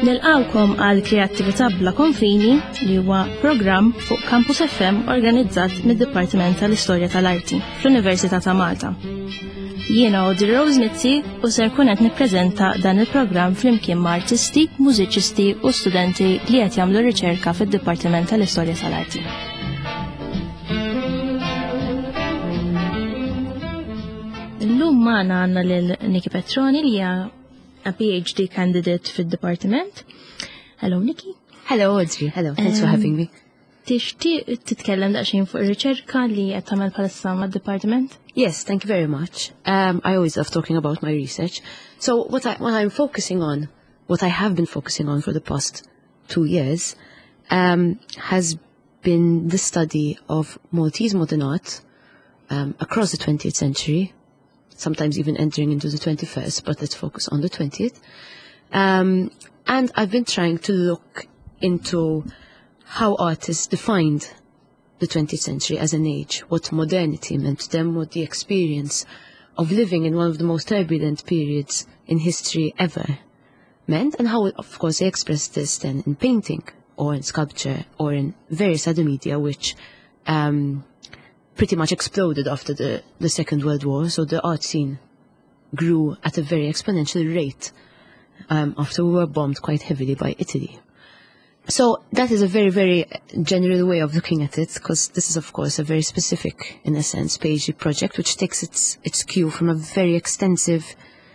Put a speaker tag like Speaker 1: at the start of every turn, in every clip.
Speaker 1: Nilqawkom għal Kreattività bla konfini li huwa programm fuq Campus FM organizzat mid-Dipartiment tal-Istorja tal-Arti fl-Università ta' Malta. Jiena Audrey Rose Mizzi u ser kun qed nippreżenta dan il-programm flimkien ma' artisti, mużiċisti u studenti li qed jagħmlu riċerka fid-Dipartiment tal-Istorja tal-Arti. Illum magħna għandna lil Nikki Petroni li hija a PhD candidate fid-Dipartiment. Hello, Nikki.
Speaker 2: Hello, Audrey. Hello, thanks for having me.
Speaker 1: Tixtieq titkellem daqsxejn fuq ir-riċerka li qed tagħmel bħalissa mad-Dipartiment?
Speaker 2: Yes, thank you very much. I always love talking about my research. So what I'm focusing on, what I have been focusing on for the past 2 years, has been the study of Maltese modern art across the 20th century, sometimes even entering into the 21st, but let's focus on the 20th. And I've been trying to look into how artists defined the 20th century as an age, what modernity meant to them, what the experience of living in one of the most turbulent periods in history ever meant, and how, of course, they expressed this then in painting or in sculpture or in various other media, which pretty much exploded after the Second World War. So the art scene grew at a very exponential rate after we were bombed quite heavily by Italy. So that is a very, very general way of looking at it, because this is, of course, a very specific, in a sense, PhD project, which takes its cue from a very extensive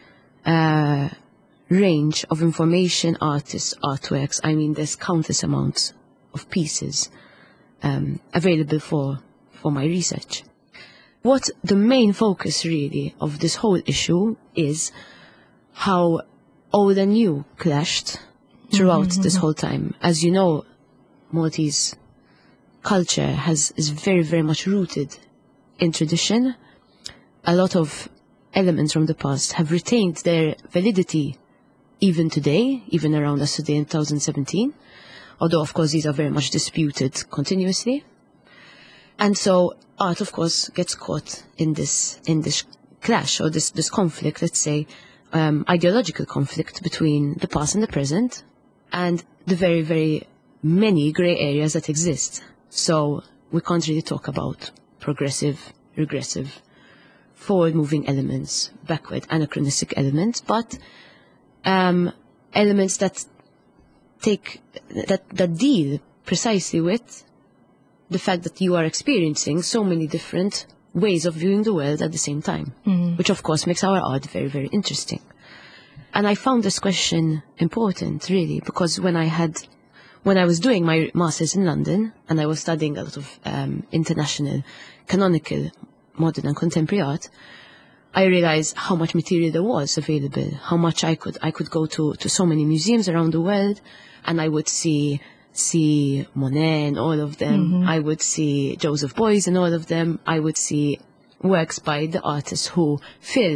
Speaker 2: range of information, artists, artworks. I mean, there's countless amounts of pieces available for my research. What the main focus, really, of this whole issue is how old and new clashed throughout this whole time. As you know, Maltese culture is very, very much rooted in tradition. A lot of elements from the past have retained their validity even today, even around us today in 2017, although, of course, these are very much disputed continuously. And so art, of course, gets caught in this clash, or this conflict, let's say, ideological conflict between the past and the present, and the very, very many grey areas that exist. So we can't really talk about progressive, regressive, forward-moving elements, backward, anachronistic elements, but elements that deal precisely with the fact that you are experiencing so many different ways of viewing the world at the same time, which of course makes our art very, very interesting. And I found this question important, really, because when I was doing my master's in London and I was studying a lot of international, canonical, modern and contemporary art, I realized how much material there was available, how much I could go to so many museums around the world, and I would see Monet and all of them. I would see Joseph Beuys and all of them. I would see works by the artists who fill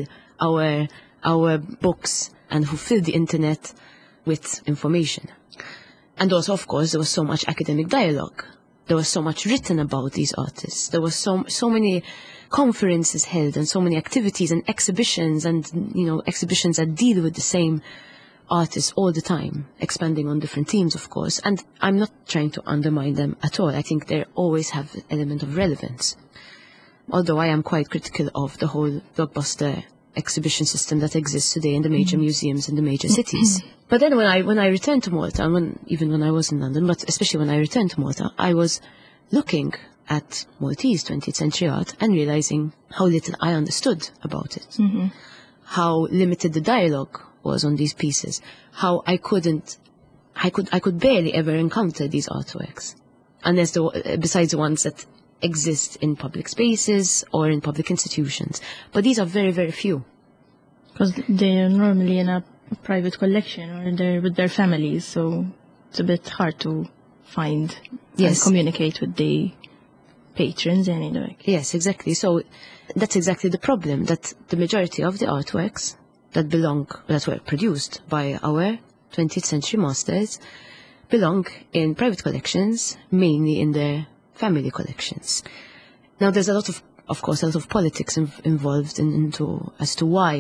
Speaker 2: our books and who fill the internet with information. And also, of course, there was so much academic dialogue. There was so much written about these artists. There was so many conferences held and so many activities and exhibitions, and exhibitions that deal with the same artists all the time, expanding on different themes, of course. And I'm not trying to undermine them at all. I think they always have an element of relevance. Although I am quite critical of the whole blockbuster exhibition system that exists today in the major museums in the major cities. But then when I returned to Malta, even when I was in London, but especially when I returned to Malta, I was looking at Maltese 20th century art and realizing how little I understood about it, how limited the dialogue was on these pieces, how I could barely ever encounter these artworks, unless besides the ones that exist in public spaces or in public institutions. But these are very, very few.
Speaker 1: Because they're normally in a private collection or they're with their families, so it's a bit hard to find and communicate with the patrons anyway.
Speaker 2: Yes, exactly. So that's exactly the problem, that the majority of the artworks that were produced by our 20th century masters belong in private collections, mainly in their family collections. Now, there's a lot of course, a lot of politics involved as to why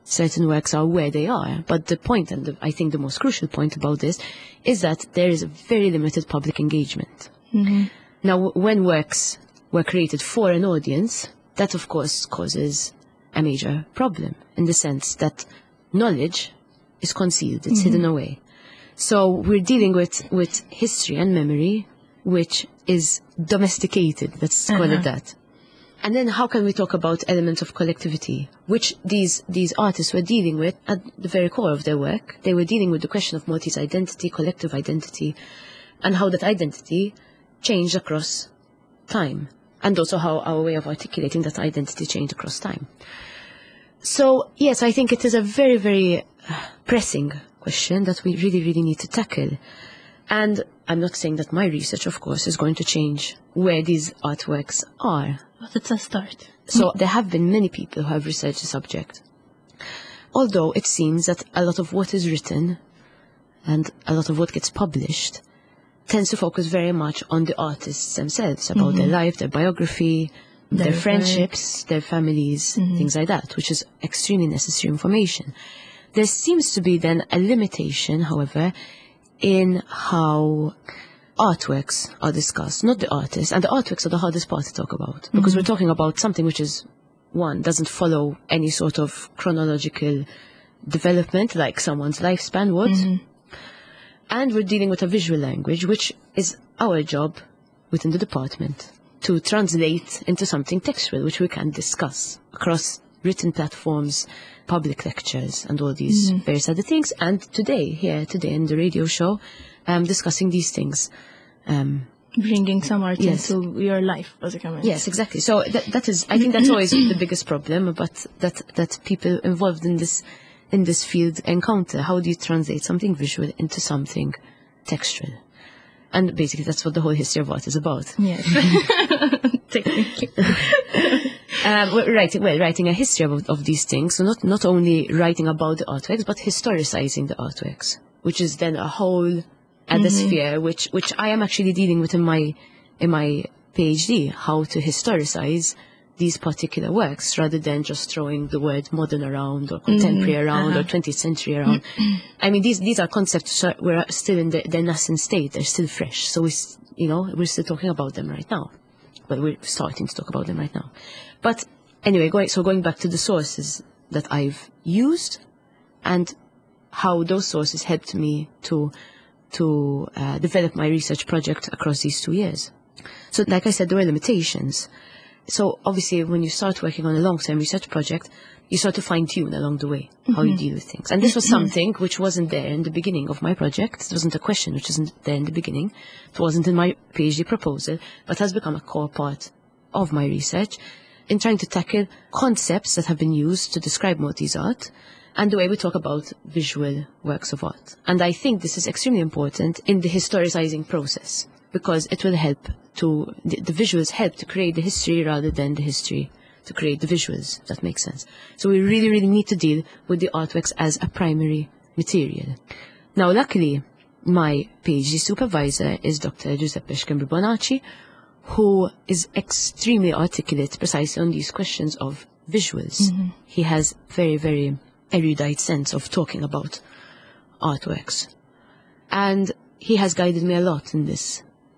Speaker 2: certain works are where they are. But the point, and I think the most crucial point about this, is that there is a very limited public engagement.
Speaker 1: Mm-hmm.
Speaker 2: Now, when works were created for an audience, that of course causes a major problem in the sense that knowledge is concealed, it's hidden away. So we're dealing with history and memory, which is domesticated, let's call it that. And then how can we talk about elements of collectivity, which these artists were dealing with at the very core of their work? They were dealing with the question of Maltese identity, collective identity, and how that identity changed across time, and also how our way of articulating that identity changed across time. So, yes, I think it is a very, very pressing question that we really, really need to tackle. And I'm not saying that my research, of course, is going to change where these artworks are.
Speaker 1: But it's a start.
Speaker 2: So there have been many people who have researched the subject. Although it seems that a lot of what is written and a lot of what gets published tends to focus very much on the artists themselves, about their life, their biography, their friendships, their families, things like that, which is extremely necessary information. There seems to be then a limitation, however, in how artworks are discussed, not the artists. And the artworks are the hardest part to talk about, because we're talking about something which is, one, doesn't follow any sort of chronological development like someone's lifespan would. And we're dealing with a visual language, which is our job within the department to translate into something textual, which we can discuss across written platforms, public lectures, and all these various other things. And today in the radio show, discussing these things.
Speaker 1: Bringing some art into your life, basically.
Speaker 2: Yes, exactly. So that is, I think that's always the biggest problem, but that people involved in this field encounter. How do you translate something visual into something textual? And basically that's what the whole history of art is about.
Speaker 1: Yes. Technically.
Speaker 2: Writing a history of these things, so not only writing about the artworks, but historicizing the artworks, which is then a whole other sphere, which I am actually dealing with in my PhD, how to historicize these particular works rather than just throwing the word modern around or contemporary around or 20th century around. I mean, these are concepts that we're still in their nascent state. They're still fresh. So we're still talking about them right now. But we're starting to talk about them right now. But anyway, going back to the sources that I've used and how those sources helped me to develop my research project across these 2 years. So like I said, there were limitations. So obviously when you start working on a long-term research project, you start to fine-tune along the way how you deal with things. And this was something which wasn't there in the beginning of my project. It wasn't a question which wasn't there in the beginning. It wasn't in my PhD proposal, but has become a core part of my research in trying to tackle concepts that have been used to describe Maltese art and the way we talk about visual works of art. And I think this is extremely important in the historicizing process, because it will help the visuals help to create the history rather than the history to create the visuals, if that makes sense. So we really, really need to deal with the artworks as a primary material. Now, luckily, my PhD supervisor is Dr. Giuseppe Schembri-Bonacci, who is extremely articulate precisely on these questions of visuals. He has very, very erudite sense of talking about artworks. And he has guided me a lot in this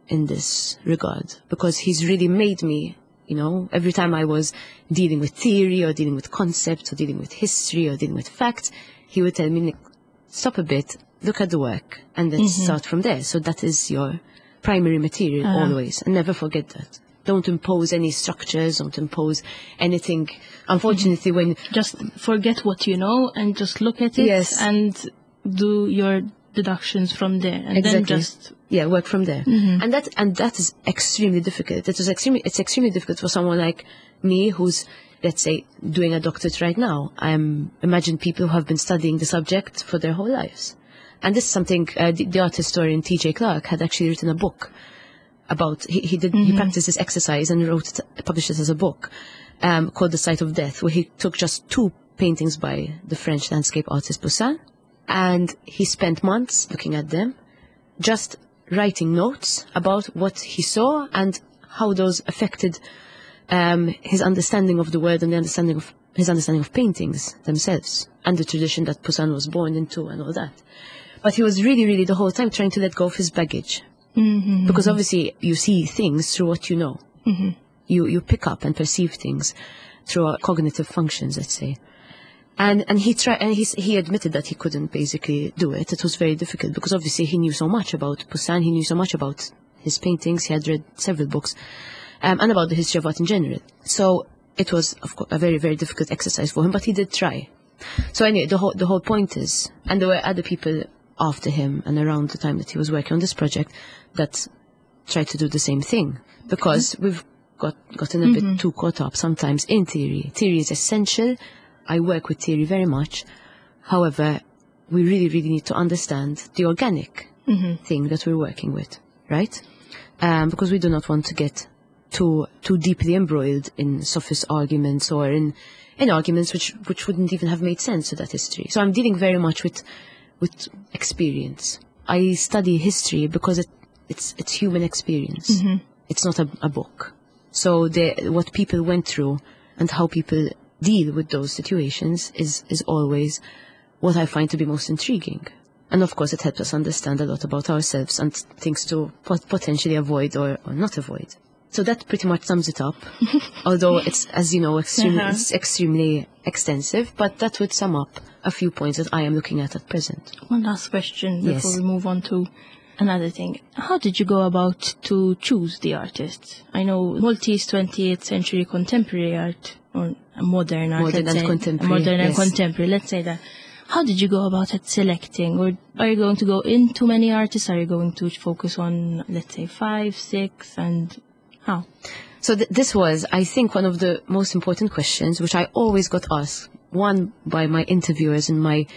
Speaker 2: regard, because he's really made me, every time I was dealing with theory or dealing with concepts or dealing with history or dealing with facts, he would tell me, Nick, stop a bit, look at the work, and let's start from there. So that is your primary material always, and never forget that. Don't impose any structures, don't impose anything. Unfortunately, when... Just
Speaker 1: forget what you know and just look at it and do your deductions from there, and then just
Speaker 2: work from there. And that is extremely difficult. It's extremely difficult for someone like me, who's, let's say, doing a doctorate right now. Imagine people who have been studying the subject for their whole lives. And this is something the art historian T.J. Clark had actually written a book about. He practiced this exercise and published it as a book called The Sight of Death, where he took just 2 paintings by the French landscape artist Poussin, and he spent months looking at them, just writing notes about what he saw and how those affected his understanding of the world and his understanding of paintings themselves and the tradition that Poussin was born into and all that. But he was really, really the whole time trying to let go of his baggage. Because obviously you see things through what you know. You pick up and perceive things through our cognitive functions, let's say. And he admitted that he couldn't basically do it. It was very difficult because obviously he knew so much about Poussin, he knew so much about his paintings, he had read several books, and about the history of art in general. So it was, of course, a very, very difficult exercise for him, but he did try. So anyway, the whole point is, and there were other people after him and around the time that he was working on this project that tried to do the same thing, because we've gotten a bit too caught up sometimes in theory. Theory is essential. I work with theory very much. However, we really, really need to understand the organic thing that we're working with, right? Because we do not want to get too deeply embroiled in sophist arguments or in arguments which wouldn't even have made sense to that history. So I'm dealing very much with experience. I study history because it's human experience. It's not a book. So what people went through and how people deal with those situations is always what I find to be most intriguing. And of course it helps us understand a lot about ourselves and things to potentially avoid or not avoid. So that pretty much sums it up, although it's, as you know, it's extremely extensive, but that would sum up a few points that I am looking at present.
Speaker 1: One last question before we move on to another thing. How did you go about to choose the artists? I know Maltese 20th century contemporary art, or modern art,
Speaker 2: modern and
Speaker 1: contemporary, let's say that. How did you go about selecting? Or are you going to go into many artists? Are you going to focus on, let's say, 5, 6, and how?
Speaker 2: So this was, I think, one of the most important questions, which I always got asked. One by my interviewers in my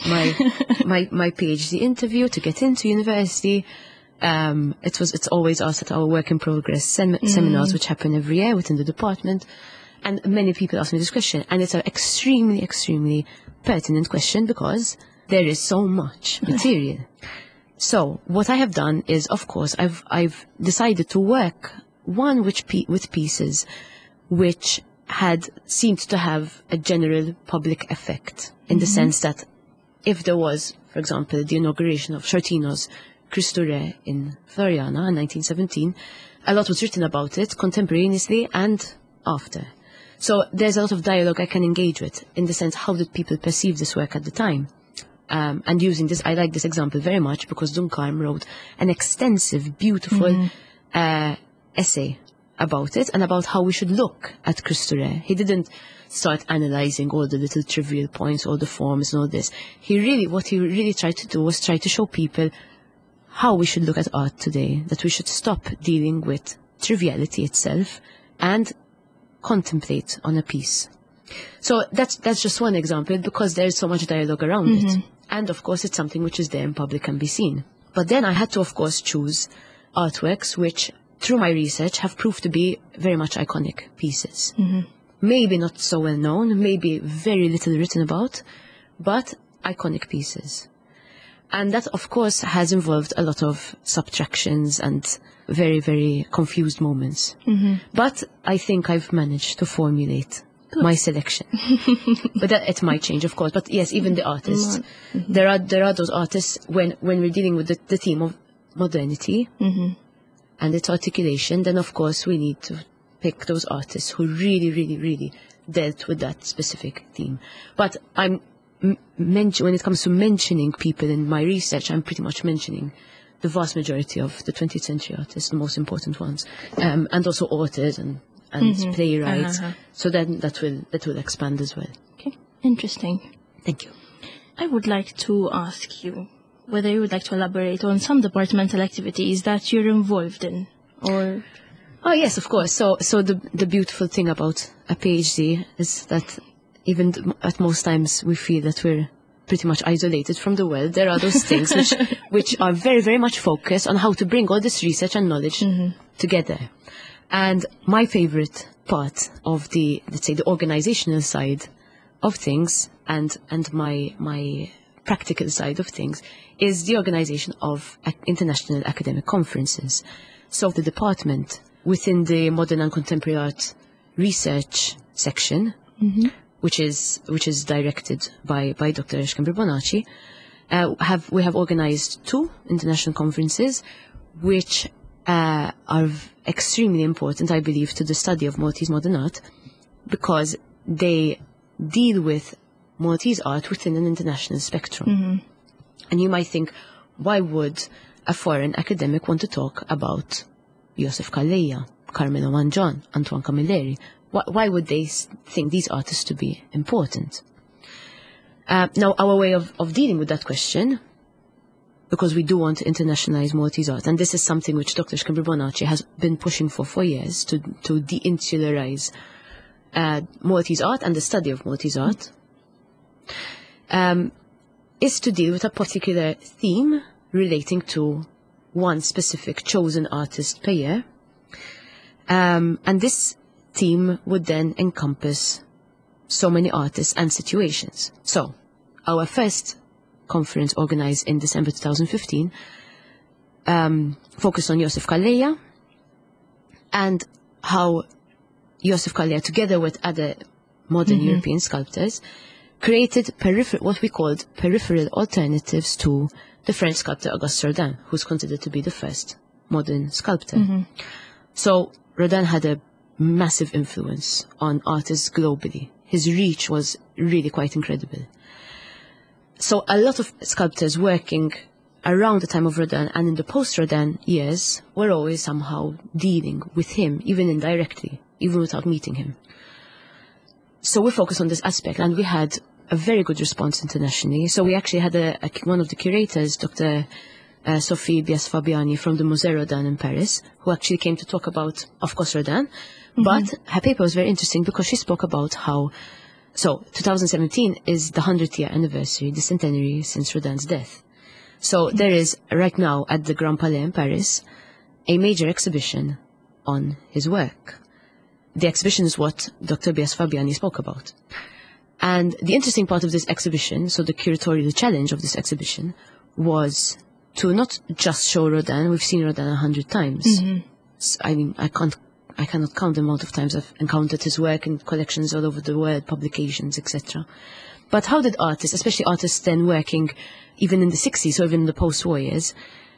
Speaker 2: PhD interview to get into university. It's always asked at our work in progress seminars, which happen every year within the department. And many people ask me this question, and it's an extremely, extremely pertinent question because there is so much material. So what I have done is, of course, I've decided to work with pieces which had seemed to have a general public effect, in the sense that if there was, for example, the inauguration of Certino's Cristo Re in Floriana in 1917, a lot was written about it contemporaneously and after. So there's a lot of dialogue I can engage with, in the sense, how did people perceive this work at the time? And using this, I like this example very much because Duncan wrote an extensive, beautiful essay about it and about how we should look at Cristo Re. He didn't start analyzing all the little trivial points, all the forms and all this. What he really tried to do was try to show people how we should look at art today, that we should stop dealing with triviality itself and contemplate on a piece. So that's just one example, because there's so much dialogue around it. And of course it's something which is there in public and be seen. But then I had to, of course, choose artworks which, through my research, have proved to be very much iconic pieces. Maybe not so well known, maybe very little written about, but iconic pieces. And that, of course, has involved a lot of subtractions and very, very confused moments. But I think I've managed to formulate my selection. But it might change, of course. But yes, even the artists. There are those artists, when we're dealing with the theme of modernity and its articulation, then of course we need to pick those artists who really, really, really dealt with that specific theme. But when it comes to mentioning people in my research, I'm pretty much mentioning the vast majority of the 20th century artists, the most important ones, and also authors and playwrights. So then that will expand as well.
Speaker 1: Okay, interesting.
Speaker 2: Thank you.
Speaker 1: I would like to ask you whether you would like to elaborate on some departmental activities that you're involved in, or...
Speaker 2: Oh yes, of course. So the beautiful thing about a PhD is that even at most times we feel that we're pretty much isolated from the world. There are those things which are very, very much focused on how to bring all this research and knowledge together. And my favorite part of the, let's say, the organizational side of things and my practical side of things is the organization of international academic conferences. So the department within the modern and contemporary art research section, which is directed by Dr. Eshkember Bonacci. We have organized 2 international conferences, which are extremely important, I believe, to the study of Maltese modern art, because they deal with Maltese art within an international spectrum. And you might think, why would a foreign academic want to talk about Joseph Calleja, Carmelo Mangione, Antoine Camilleri? Why would they think these artists to be important? Now, our way of dealing with that question, because we do want to internationalize Maltese art, and this is something which Dr. Eshkember Bonacci has been pushing for years, to de-insularize Maltese art and the study of Maltese art, is to deal with a particular theme relating to one specific chosen artist per year. And this theme would then encompass so many artists and situations. So, our first conference organized in December 2015 focused on Joseph Calleja and how Joseph Calleja, together with other modern European sculptors, created what we called peripheral alternatives to the French sculptor Auguste Rodin, who's considered to be the first modern sculptor. So Rodin had a massive influence on artists globally. His reach was really quite incredible. So a lot of sculptors working around the time of Rodin and in the post-Rodin years were always somehow dealing with him, even indirectly, even without meeting him. So we focused on this aspect, and we had a very good response internationally. So we actually had one of the curators, Dr. Sophie Bias-Fabiani from the Musée Rodin in Paris, who actually came to talk about, of course, Rodin. But her paper was very interesting because she spoke about how, so 2017 is the 100th year anniversary, the centenary since Rodin's death. So there is right now at the Grand Palais in Paris a major exhibition on his work. The exhibition is what Dr. Bias-Fabiani spoke about. And the interesting part of this exhibition, so the curatorial challenge of this exhibition, was to not just show Rodin. We've seen Rodin 100 times. I mean, I cannot count the amount of times I've encountered his work in collections all over the world, publications, etc. But how did artists, especially artists then working even in the 60s or even in the post-war years,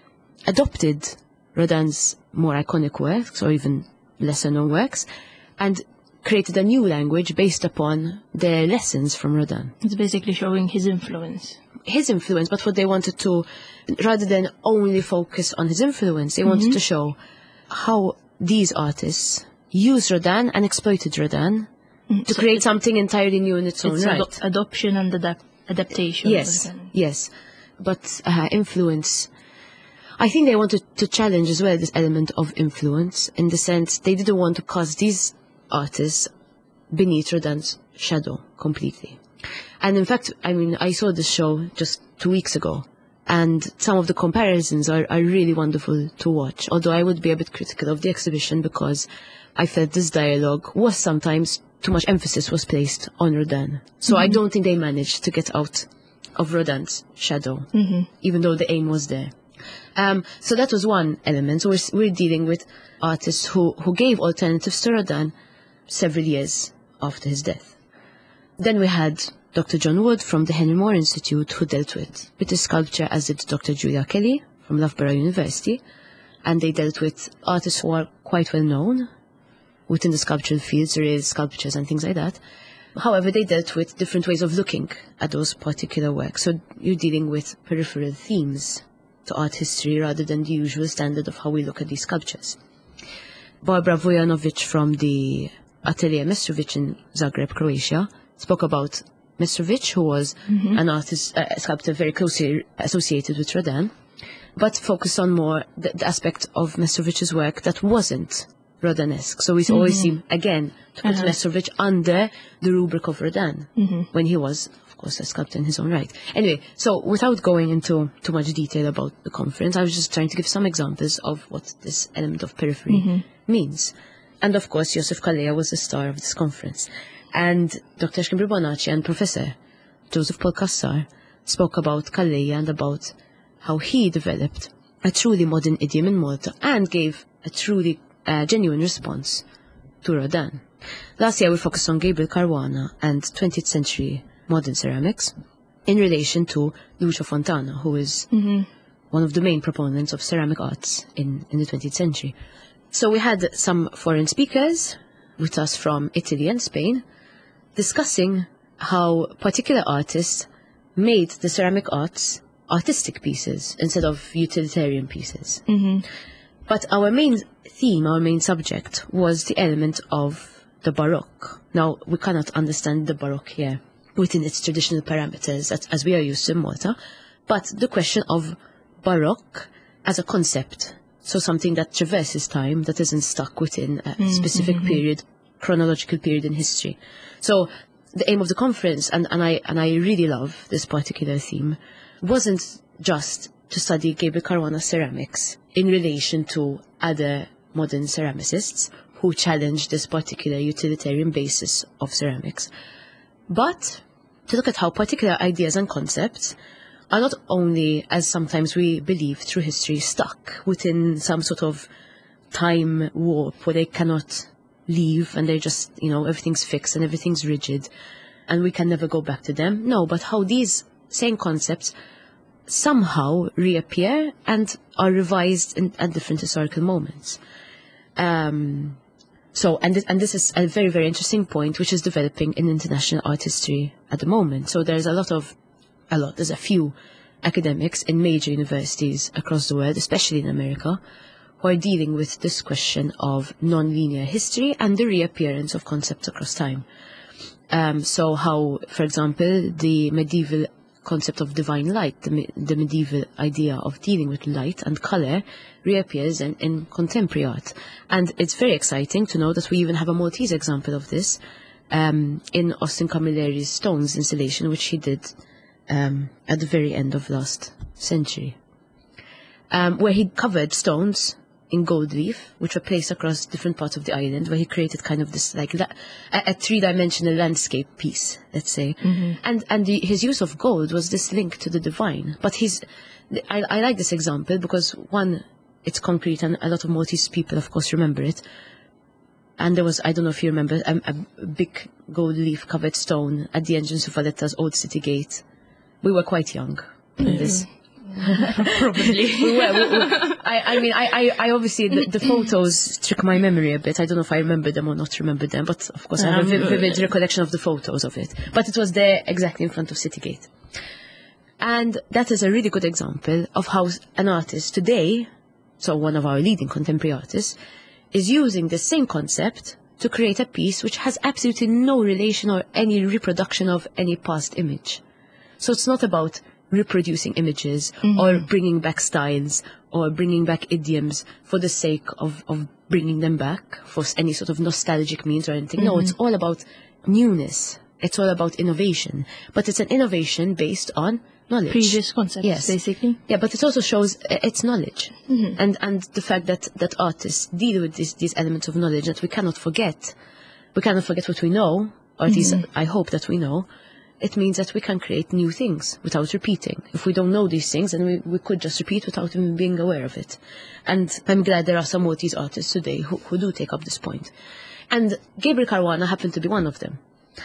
Speaker 2: adopted Rodin's more iconic works or even lesser-known works and created a new language based upon their lessons from Rodin?
Speaker 1: It's basically showing his influence.
Speaker 2: His influence, but what they wanted to, rather than only focus on his influence, they wanted to show how these artists used Rodin and exploited Rodin to create something entirely new in its own right.
Speaker 1: Adoption and adaptation.
Speaker 2: Yes. But influence, I think they wanted to challenge as well this element of influence, in the sense they didn't want to cast these artists beneath Rodin's shadow completely. And in fact, I mean, I saw this show just 2 weeks ago, and some of the comparisons are really wonderful to watch, although I would be a bit critical of the exhibition because I felt this dialogue was sometimes too much emphasis was placed on Rodin. So I don't think they managed to get out of Rodin's shadow, even though the aim was there. So that was one element. So we're dealing with artists who gave alternatives to Rodin several years after his death. Then we had Dr. John Wood from the Henry Moore Institute, who dealt with British sculpture, as did Dr. Julia Kelly from Loughborough University, and they dealt with artists who are quite well known within the sculptural fields, surrealist sculptures and things like that. However, they dealt with different ways of looking at those particular works. So you're dealing with peripheral themes to art history rather than the usual standard of how we look at these sculptures. Barbara Vujanovic from the Atelier Mestrovic in Zagreb, Croatia, spoke about Mestrovic, who was an artist, a sculptor very closely associated with Rodin, but focused on more the aspect of Mestrovic's work that wasn't Rodinesque. So we always seem, again, to put Mestrovic under the rubric of Rodin, when he was, of course, a sculptor in his own right. Anyway, so without going into too much detail about the conference, I was just trying to give some examples of what this element of periphery means. And of course, Joseph Calleja was the star of this conference. And Dr. Eshkember Bonacci and Professor Joseph Paul Cassar spoke about Calleja and about how he developed a truly modern idiom in Malta and gave a truly genuine response to Rodin. Last year we focused on Gabriel Caruana and 20th century modern ceramics in relation to Lucio Fontana, who is one of the main proponents of ceramic arts in the 20th century. So we had some foreign speakers with us from Italy and Spain discussing how particular artists made the ceramic arts artistic pieces instead of utilitarian pieces. But our main theme, our main subject, was the element of the Baroque. Now, we cannot understand the Baroque here within its traditional parameters as we are used to in Malta, but the question of Baroque as a concept, so something that traverses time, that isn't stuck within a specific period, chronological period in history. So the aim of the conference, and I really love this particular theme, wasn't just to study Gabriel Caruana ceramics in relation to other modern ceramicists who challenge this particular utilitarian basis of ceramics, but to look at how particular ideas and concepts are not only, as sometimes we believe through history, stuck within some sort of time warp where they cannot leave and they're just, everything's fixed and everything's rigid and we can never go back to them. No, but how these same concepts somehow reappear and are revised at different historical moments. So this is a very, very interesting point which is developing in international art history at the moment. So there's there's a few academics in major universities across the world, especially in America, who are dealing with this question of non-linear history and the reappearance of concepts across time. So how, for example, the medieval concept of divine light, the medieval idea of dealing with light and color reappears in contemporary art. And it's very exciting to know that we even have a Maltese example of this in Austin Camilleri's Stones installation, which he did at the very end of last century, where he covered stones in gold leaf, which were placed across different parts of the island, where he created kind of this a three-dimensional landscape piece, let's say. And his use of gold was this link to the divine. But I like this example because, one, it's concrete, and a lot of Maltese people, of course, remember it. And there was, I don't know if you remember, a big gold leaf covered stone at the entrance of Valletta's Old City Gate. We were quite young in this.
Speaker 1: Probably.
Speaker 2: we were. I obviously, the photos trick my memory a bit. I don't know if I remember them or not remember them, but of course I have a vivid recollection of the photos of it. But it was there exactly in front of City Gate. And that is a really good example of how an artist today, so one of our leading contemporary artists, is using the same concept to create a piece which has absolutely no relation or any reproduction of any past image. So it's not about reproducing images or bringing back styles or bringing back idioms for the sake of bringing them back for any sort of nostalgic means or anything. No, it's all about newness. It's all about innovation. But it's an innovation based on knowledge.
Speaker 1: Previous concepts, basically.
Speaker 2: Yeah, but it also shows it's knowledge. And the fact that artists deal with these elements of knowledge that we cannot forget. We cannot forget what we know, or at least I hope that we know. It means that we can create new things without repeating. If we don't know these things, then we could just repeat without even being aware of it. And I'm glad there are some Maltese artists today who do take up this point. And Gabriel Caruana happened to be one of them.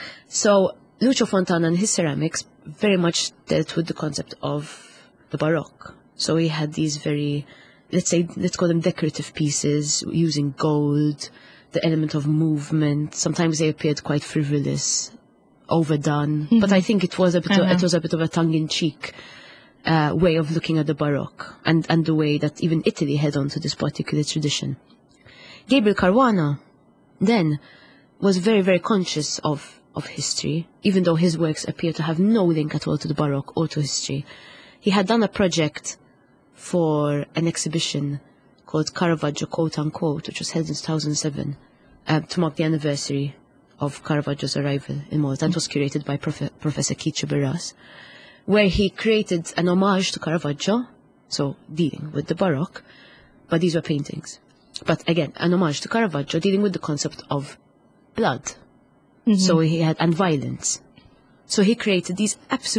Speaker 2: So Lucio Fontana and his ceramics very much dealt with the concept of the Baroque. So he had these very, let's call them decorative pieces using gold, the element of movement. Sometimes they appeared quite frivolous, overdone, but I think it was a bit of a tongue-in-cheek way of looking at the Baroque and the way that even Italy held on to this particular tradition. Gabriel Caruana then was very, very conscious of history, even though his works appear to have no link at all to the Baroque or to history. He had done a project for an exhibition called Caravaggio, quote-unquote, which was held in 2007 to mark the anniversary of Caravaggio's arrival in Malta, and was curated by Professor Keith Barras, where he created an homage to Caravaggio, so dealing with the Baroque, but these were paintings. But again, an homage to Caravaggio dealing with the concept of blood. So he had, and violence. So he created these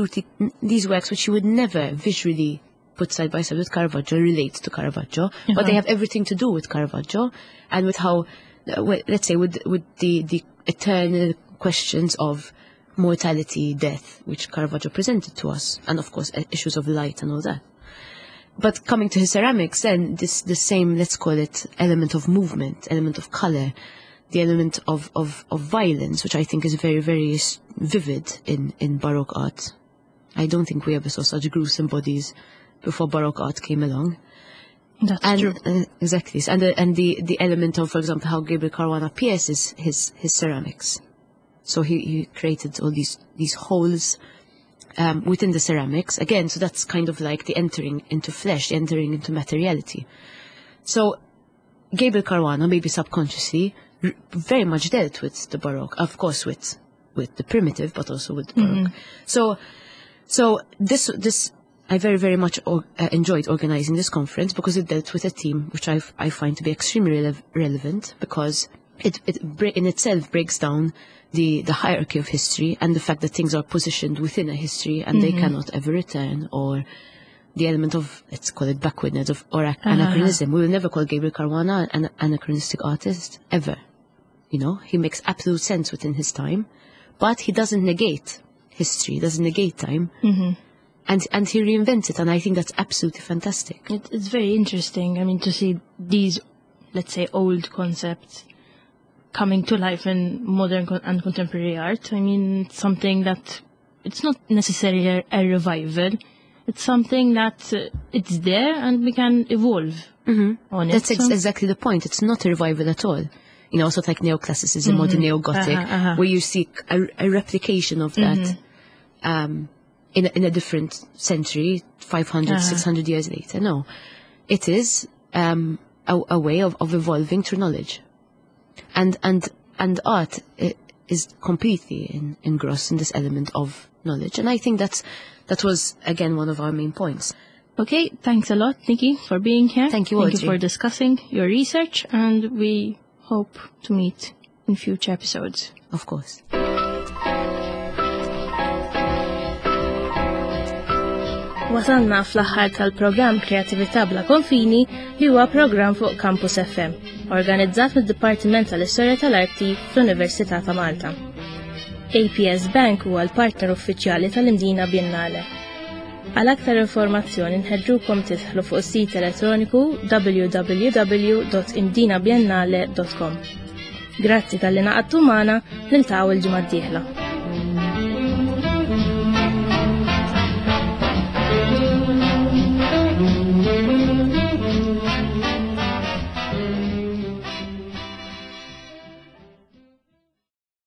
Speaker 2: works which you would never visually put side by side with Caravaggio, relate to Caravaggio, but they have everything to do with Caravaggio and with how let's say with the eternal questions of mortality, death, which Caravaggio presented to us, and of course issues of light and all that. But coming to his ceramics, then the same, let's call it, element of movement, element of color, the element of violence, which I think is very, very vivid in Baroque art. I don't think we ever saw such gruesome bodies before Baroque art came along.
Speaker 1: That's true.
Speaker 2: Exactly. And the element of, for example, how Gabriel Caruana pierces his ceramics. So he created all these holes within the ceramics. Again, so that's kind of like the entering into flesh, the entering into materiality. So Gabriel Caruana, maybe subconsciously, very much dealt with the Baroque, of course with the primitive, but also with the Baroque. So this I very, very much enjoyed organizing this conference because it dealt with a theme which I find to be extremely relevant, because it in itself breaks down the hierarchy of history and the fact that things are positioned within a history and they cannot ever return, or the element of, let's call it backwardness or anachronism. We will never call Gabriel Caruana an anachronistic artist, ever. You know, he makes absolute sense within his time, but he doesn't negate history, doesn't negate time. And he reinvents it, and I think that's absolutely fantastic.
Speaker 1: It's very interesting, I mean, to see these, let's say, old concepts coming to life in modern and contemporary art. I mean, something that it's not necessarily a revival. It's something that it's there and we can evolve on it.
Speaker 2: That's exactly the point. It's not a revival at all. You know, sort of like neoclassicism or the neo-Gothic, where you see a replication of that in a different century, 500, 600 years later. No, it is a way of evolving through knowledge. And art is completely engrossed in this element of knowledge. And I think that was, again, one of our main points.
Speaker 1: Okay, thanks a lot, Nikki, for being here.
Speaker 2: Thank you, Audrey.
Speaker 1: Thank you for discussing your research, and we hope to meet in future episodes.
Speaker 2: Of course.
Speaker 1: Wasalna fl-aħħar tal-programm Kreatività bla Konfini, li huwa programm fuq Campus FM, organizzat mid-Dipartiment tal-Istorja tal-Arti fl-Università ta' Malta. APS Bank huwa l-partner uffiċjali tal-Imdina Biennale. Għal aktar informazzjoni nħeġġukom tidħlu fuq is-sit elettroniku www.imdinabiennale.com. Grazzi tal-li naqadtu magħna, niltaqgħu l-ġimgħa d-dieħla.